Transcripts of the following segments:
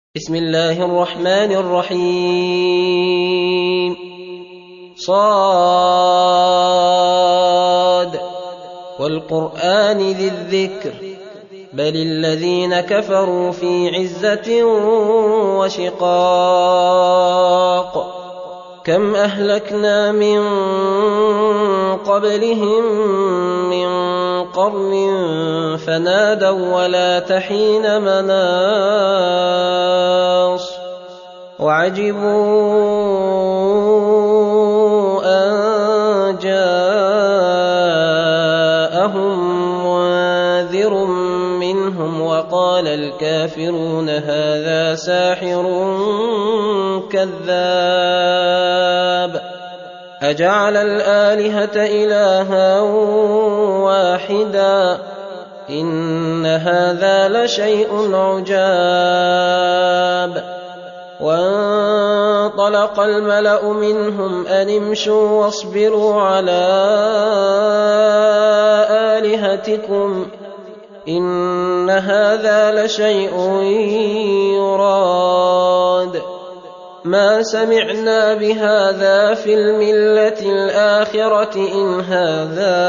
بسم الله الرحمن الرحيم صاد والقرآن ذي الذكر بل الذين كفروا في عزة وشقاق كم أهلكنا من قبلهم من قرن فنادوا ولا تحين مناص وعجبوا أن جاءهم منذر منهم وقال الكافرون هذا ساحر كذاب أجعل الآلهة إلها واحدا إن هذا لشيء عجاب وانطلق الملأ منهم أن امشوا واصبروا على آلهتكم إن هذا لشيء يراد ما سمعنا بهذا في الملة الآخرة إن هذا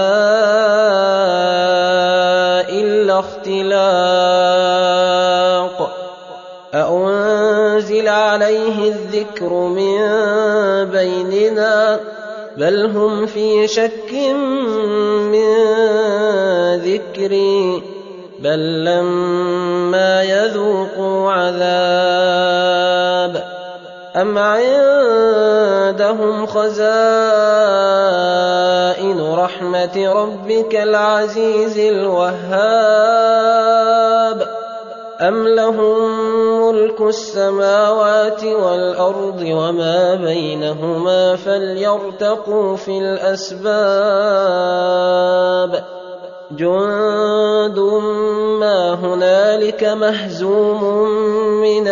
إلا اختلاق أأنزل عليه الذكر من بيننا بل هم في شك من ذكري بل لما يذوقوا عذاب أم عندهم خزائن رحمة ربك العزيز الوهاب أم لهم ملك السماوات والأرض وما بينهما فليرتقوا في الأسباب جند ما هنالك مهزوم من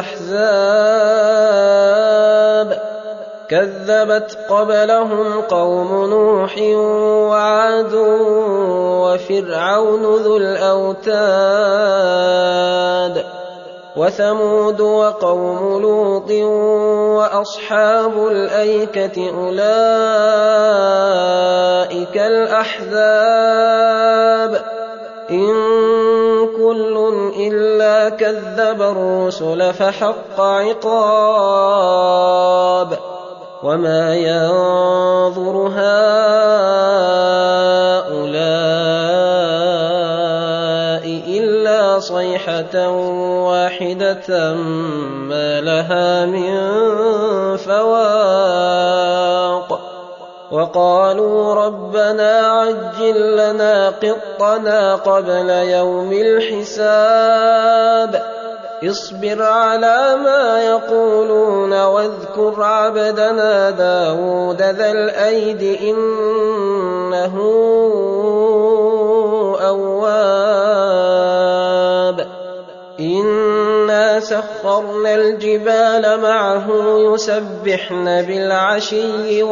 الأحزاب كذبت قبلهم قوم نوح وعاد وفرعون ذو الأوتاد وثمود وقوم لوط وأصحاب الأيكة أولئك الأحزاب إن كل إلا كذب الرسل فحق عقاب وما ينظر هؤلاء إلا صيحة واحدة ما لها من فواق وقالوا ربنا عجل لنا قطنا قبل يوم الحساب اصبر على ما يقولون واذكر عبدنا داود ذا الأيد إنه أواب إنا سخرنا الجبال معه يسبحن بالعشي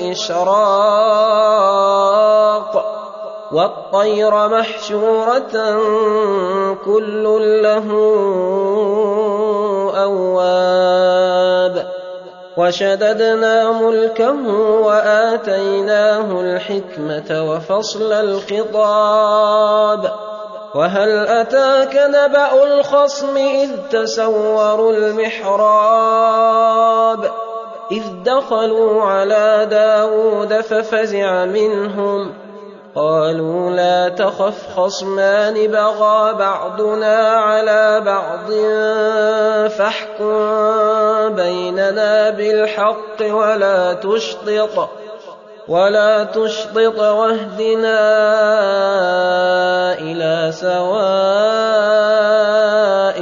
والإشراق والطير محشورة كل له أواب وشددنا ملكه وآتيناه الحكمة وفصل الخطاب وهل أتاك نبأ الخصم إذ تسوروا المحراب إذ دخلوا على داود ففزع منهم قالوا لا تخف خصمان بغى بعضنا على بعض فاحكم بيننا بالحق ولا تشطط واهدنا إلى سواء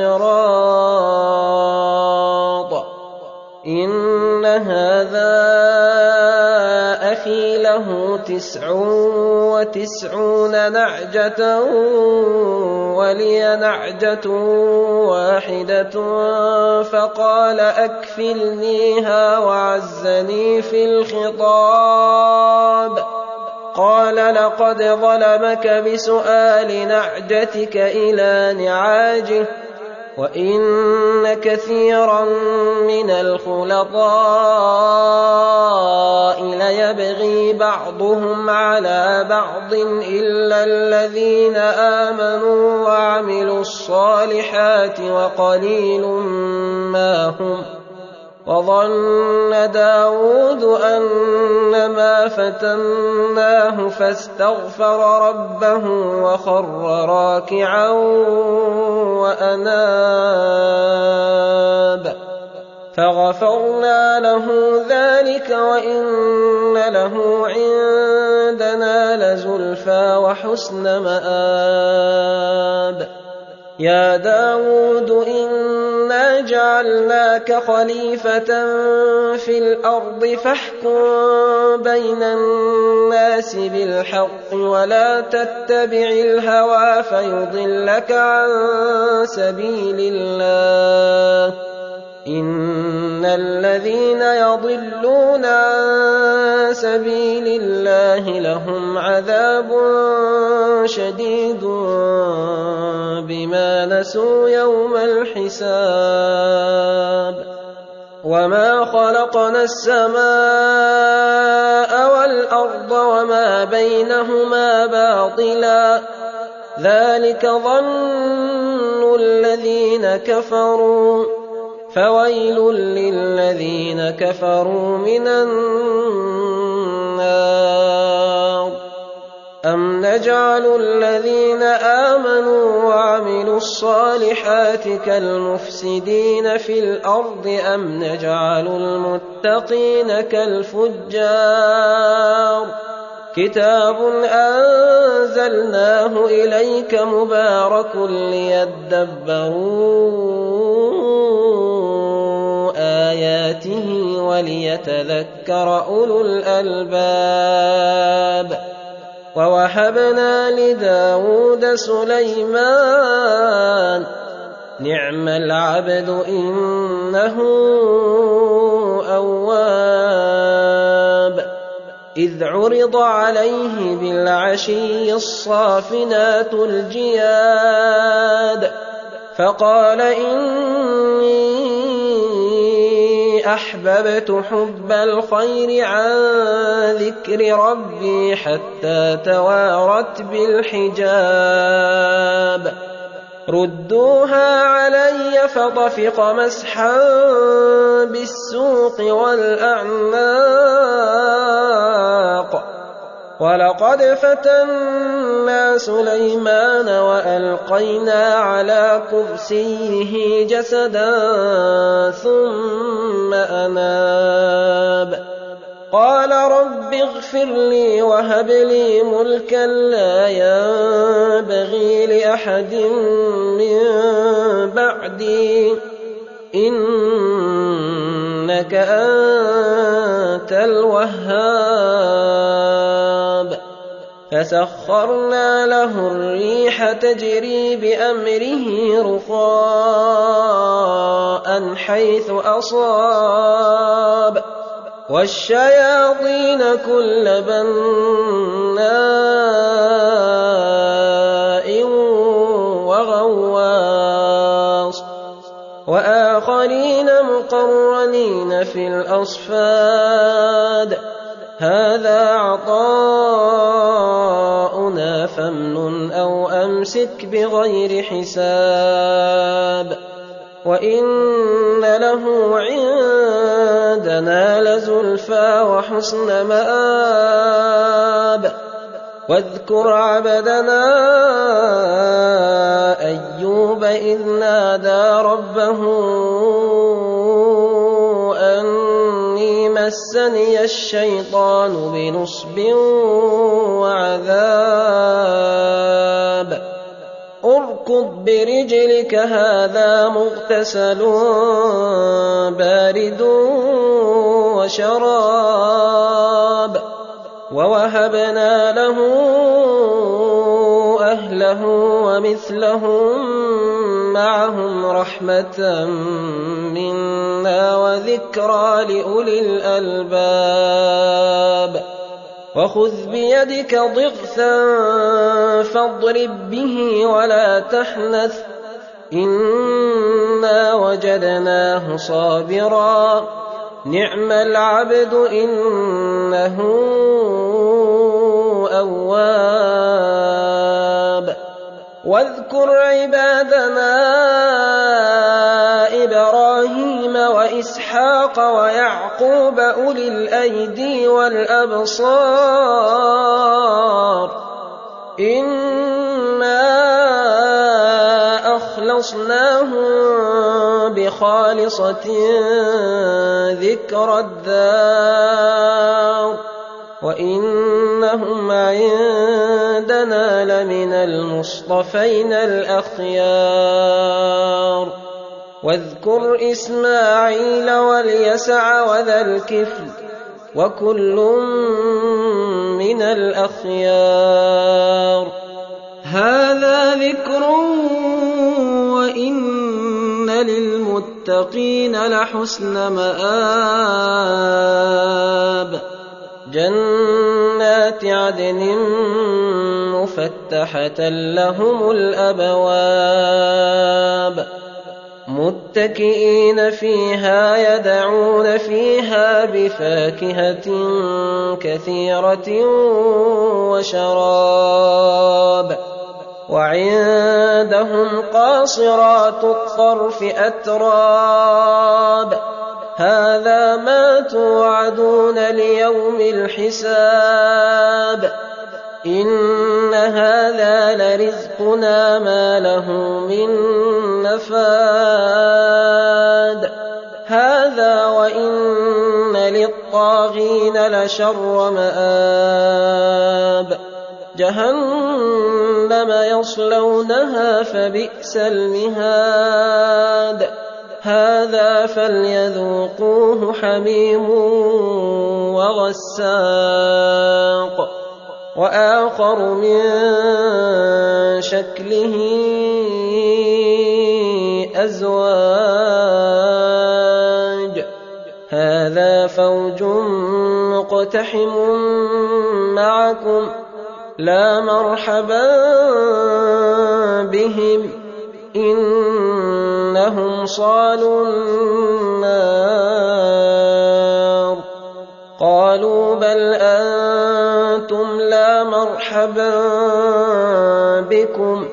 الصراط إن هذا أخي له 99 نعجة ولي نعجة واحدة فقال أكفلنيها وعزني في الخطاب قال لقد ظلمك بسؤال نعجتك إلى نعاجه وَإِنَّ كَثِيرًا مِنَ الْخُلَطَاءِ لَيَبْغِي بَعْضُهُمْ عَلَىٰ بَعْضٍ إِلَّا الَّذِينَ آمَنُوا وَعَمِلُوا الصَّالِحَاتِ وَقَلِيلٌ مَّا هُمْ ۗ وَظَنَّ دَاوُودُ أَنَّمَا فَتَنَّاهُ فَاسْتَغْفَرَ رَبَّهُ وَخَرَّ رَاكِعًا وَأَنَابَ فَغَفَرْنَا لَهُ ذَلِكَ وَإِنَّ لَهُ عِندَنَا لَزُلْفَىٰ وَحُسْنَ مَآبٍ يَا دَاوُودُ إِنَّا جَعَلْنَاكَ خَلِيفَةً فِي الْأَرْضِ فَاحْكُم بَيْنَ النَّاسِ بِالْحَقِّ وَلَا تَتَّبِعِ الْهَوَىٰ فَيُضِلَّكَ عَن سَبِيلِ اللَّهِ ۚ إِنَّ الَّذِينَ يَضِلُّونَ عَن سَبِيلِ اللَّهِ لَهُمْ عَذَابٌ شَدِيدٌ بِمَا نَسُوا يَوْمَ الْحِسَابِ وَمَا خَلَقْنَا السَّمَاءَ وَالْأَرْضَ وَمَا بَيْنَهُمَا بَاطِلًا ۚ ذَلِكَ ظَنُّ الَّذِينَ كَفَرُوا ۚ فَوَيْلٌ لِّلَّذِينَ كَفَرُوا مِنَ النَّارِ أَمْ نَجْعَلُ الَّذِينَ آمَنُوا وَعَمِلُوا الصَّالِحَاتِ كَالْمُفْسِدِينَ فِي الْأَرْضِ أَمْ نَجْعَلُ الْمُتَّقِينَ كَالْفُجَّارِ كِتَابٌ أَنزَلْنَاهُ إِلَيْكَ مُبَارَكٌ لِّيَدَّبَّرُوا آيَاتِهِ وَلِيَتَذَكَّرَ أُولُو الْأَلْبَابِ وَوَهَبْنَا لِدَاوُودَ سُلَيْمَانَ ۚ نِعْمَ الْعَبْدُ إِنَّهُ أَوَّابٌ إِذْ عُرِضَ عَلَيْهِ بِالْعَشِيِّ الصَّافِنَاتُ الْجِيَادُ فَقَالَ إِنِّي أَحْبَبْتُ حُبَّ الْخَيْرِ عَن ذِكْرِ رَبِّي حَتَّىٰ تَوَارَتْ بِالْحِجَابِ رُدُّوهَا عَلَيَّ فَطَفِقَ مَسْحًا بِالسُّوقِ وَالْأَعْنَاقِ وَلَقَدْ فَتَنَّا سُلَيْمَانَ وَأَلْقَيْنَا عَلَىٰ كُرْسِيِّهِ جَسَدًا ثُمَّ أَنَابَ قَالَ رَبِّ اغْفِرْ لِي وَهَبْ لِي مُلْكًا لَّا يَنبَغِي لِأَحَدٍ مِّن بَعْدِي ۖ إِنَّكَ أَنتَ الْوَهَّابُ فَسَخَّرْنَا لَهُ الرِّيحَ تَجْرِي بِأَمْرِهِ رُخَاءً حَيْثُ أَصَابَ وَالشَّيَاطِينَ كُلَّ بَنَّاءٍ وَغَوَّاصٍ وَآخَرِينَ مُقَرَّنِينَ فِي الْأَصْفَادِ هَٰذَا عَطَاؤُنَا فَامْنُنْ أَوْ أَمْسِكْ بِغَيْرِ حِسَابٍ وَإِنَّ لَهُ عِندَنَا لَزُلْفَىٰ وَحُسْنَ مَآبٍ وَاذْكُرْ عَبْدَنَا أَيُّوبَ إِذْ نَادَىٰ رَبَّهُ أَنِّي مَسَّنِيَ الشَّيْطَانُ بِنُصْبٍ وَعَذَابٍ ارْكُضْ بِرِجْلِكَ هَٰذَا مُغْتَسَلٌ بَارِدٌ وَشَرَابٌ وَوَهَبْنَا لَهُ أَهْلَهُ وَمِثْلَهُم مَّعَهُمْ رَحْمَةً مِّنَّا وَذِكْرَىٰ لِأُولِي الْأَلْبَابِ وَخُذْ بِيَدِكَ ضِغْثًا فَاضْرِب بِّهِ وَلَا تَحْنَثْ ۗ إنا وجدناه صابرا نعم العبد إنه أواب واذكر عبادنا إبراهيم وإسحاق ويعقوب أولي الأيدي والأبصار إنا أخلصناهم بخالصة ذكر الدار وإنهم عندنا لمن المصطفين الأخيار واذكر إسماعيل واليسع وذا الكفل وكل من الأخيار هذا ذكر وإن للمتقين لحسن مآب جنات عدن مفتحة لهم الأبواب متكئين فيها يدعون فيها بفاكهة كثيرة وشراب وعندهم قاصرات الطرف أتراب هذا ما توعدون ليوم الحساب إن هذا لرزقنا ما له من نفاد هذا وإن للطاغين لشر مآب جهنم يصلونها فبئس المهاد هذا فليذوقوه حميم وغساق وآخر من شكله أزواج هذا فوج مقتحم معكم لا مرحبا بهم إنهم صالوا النار قالوا بل أنتم لا مرحبا بكم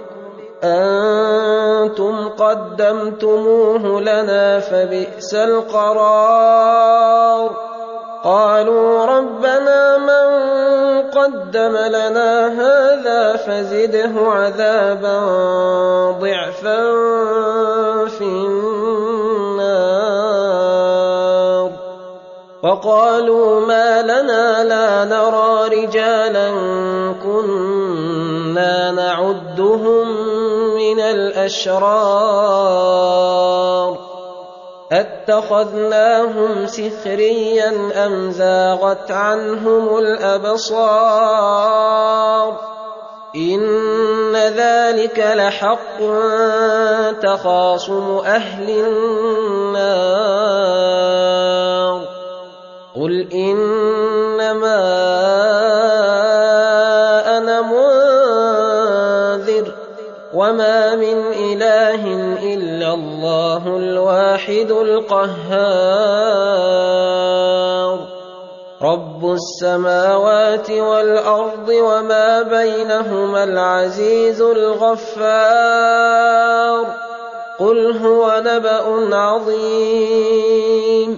أنتم قدمتموه لنا فبئس القرار قالوا ربنا من قدم لنا هذا فزده عذابا ضعفا في النار وقالوا ما لنا لا نرى رجالا كنا نعدهم من الأشرار أتخذناهم سخريا أم زاغت عنهم الأبصار إن ذلك لحق تخاصم أهل النار قل إنما أنا منذر وما من إله إلا الله الواحد القهار رب السماوات والأرض وما بينهما العزيز الغفار قل هو نبأ عظيم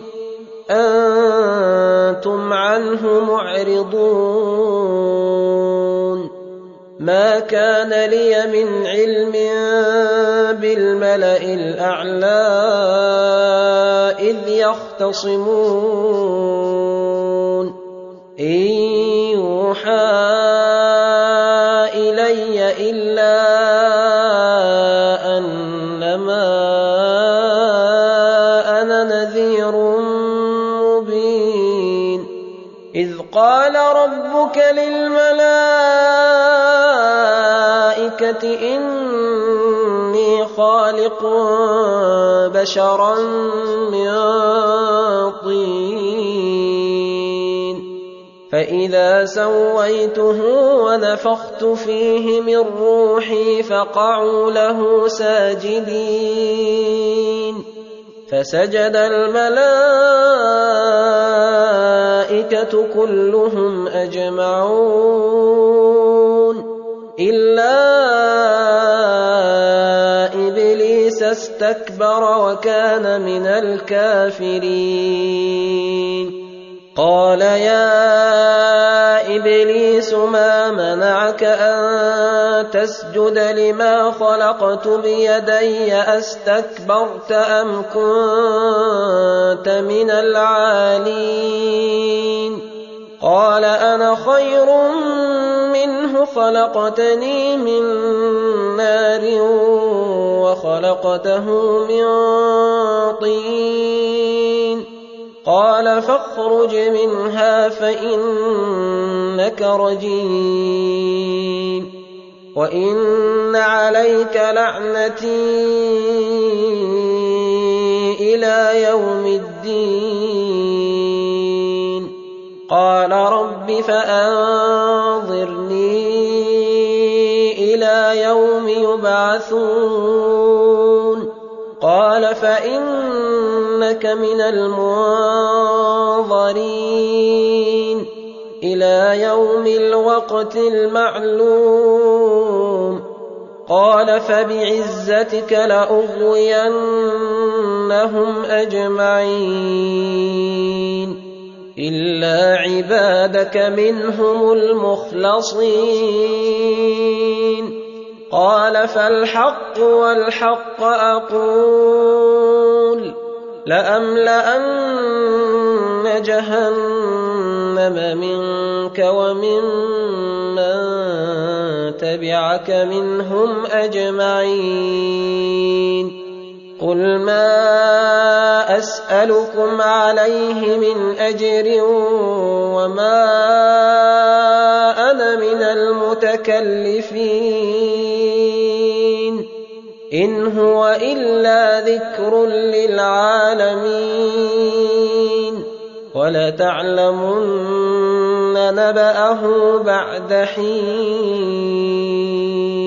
أنتم عنه معرضون ما كان لي من علم بالملأ الأعلى إذ يختصمون إن يوحى إلي إلا أنما أنا نذير مبين إذ قال ربك للملائكة إني خالق بشرا من طين فإذا سويته ونفخت فيه من روحي فقعوا له ساجدين فسجد الملائكة كلهم أجمعون إلا إبليس استكبر وكان من الكافرين قال يا إبليس ما منعك أن تسجد لما خلقت بيدي أستكبرت أم كنت من العالين قال أنا خير منه خلقتني من نار وخلقته من طين قال فاخرج منها فإنك رجيم وإن عليك لعنتي إلى يوم الدين قال رب فأنظرني إلى يوم يبعثون قال فإنك من المنظرين إلى يوم الوقت المعلوم قال فبعزتك لأغوينهم أجمعين إلا عبادك منهم المخلصين قال فالحق والحق أقول لأملأن جهنم منك ومن تبعك منهم أجمعين قل ما أسألكم عليه من أجر وما أنا من المتكلفين إن هو إلا ذكر للعالمين ولتعلمن نبأه بعد حين